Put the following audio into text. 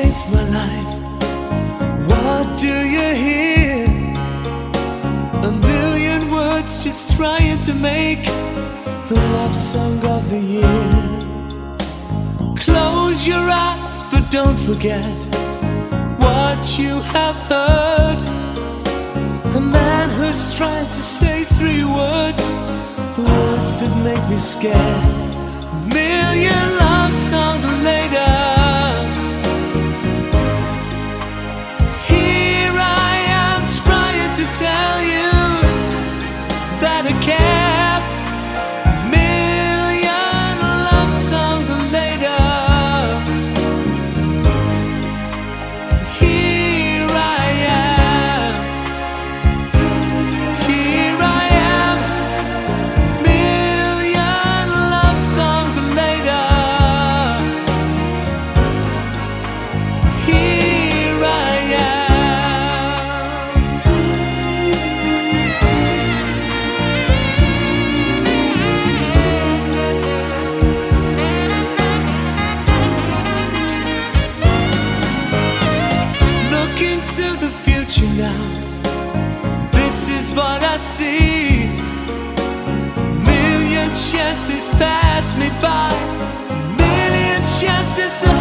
changed my life. What do you hear? A million words just trying to make the love song of the year. Close your eyes, but don't forget what you have heard. A man who's trying to say 3 words, the words that make me scared. Million love songs later, here I am trying to tell you that I care. Million love songs later, here I am. Here I am. Million love songs later, here I am. Look into the future now, this is what I see. Million chances pass me by, million chances